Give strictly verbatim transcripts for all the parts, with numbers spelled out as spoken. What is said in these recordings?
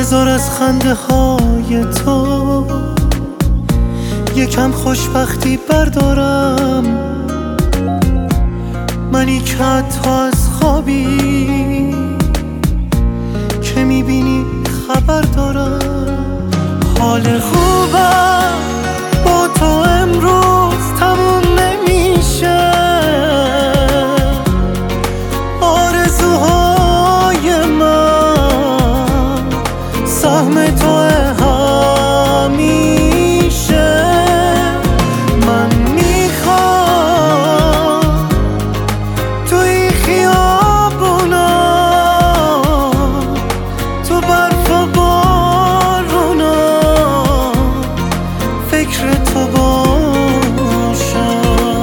بذار از خنده های تو یکم خوشبختی بردارم. منی که حتی از خوابی که میبینی خبر دارم. حال خوبم با تو امروز تموم نمیشه. آرزوهای من سهم توه همیشه. من میخوام توی خیابونا، تو برف و بارونا فکر تو باشم.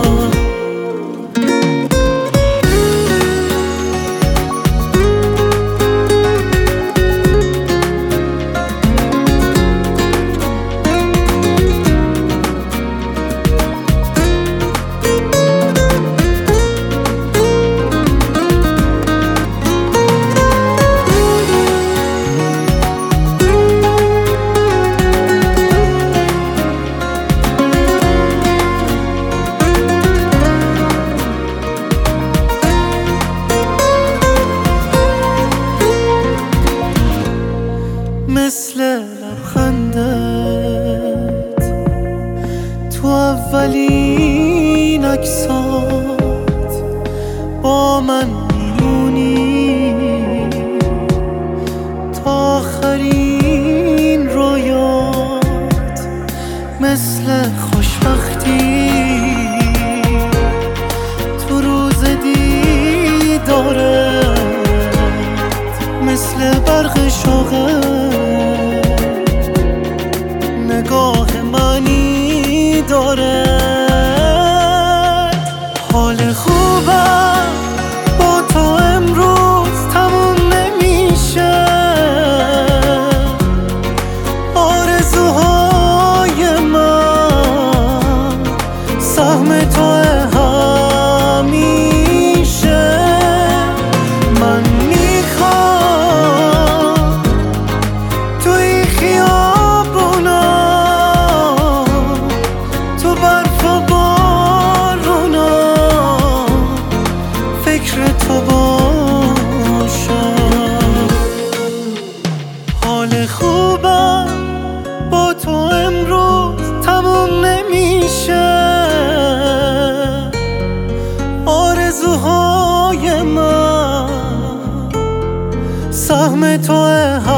مثل لبخندت تو اولین عکسات با من میمونی تا آخرین رویات. مثل خوشبختی تو روز دیدارت، مثل برق شوقت نگاه منی داره. حال خوبم با تو امروز تموم نمیشه. آرزوهای من سهم توه همیشه. من میخوام توی خیابونا، تو برف و بارونا فکر تو باشم. حال خوبم با تو امروز تموم نمیشه. آرزوهای من سهم توه